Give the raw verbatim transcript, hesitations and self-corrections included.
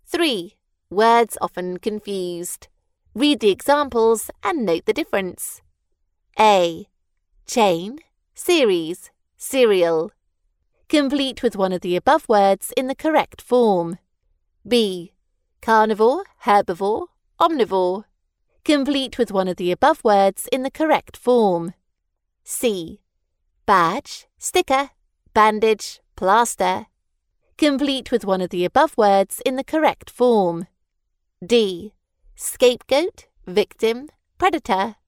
three. Words often confused. Read the examples and note the difference. A. Chain, series, serial. Complete with one of the above words in the correct form. B. Carnivore, herbivore, omnivore. Complete with one of the above words in the correct form. C. Badge, sticker, bandage, plaster. Complete with one of the above words in the correct form. D. Scapegoat, victim, predator.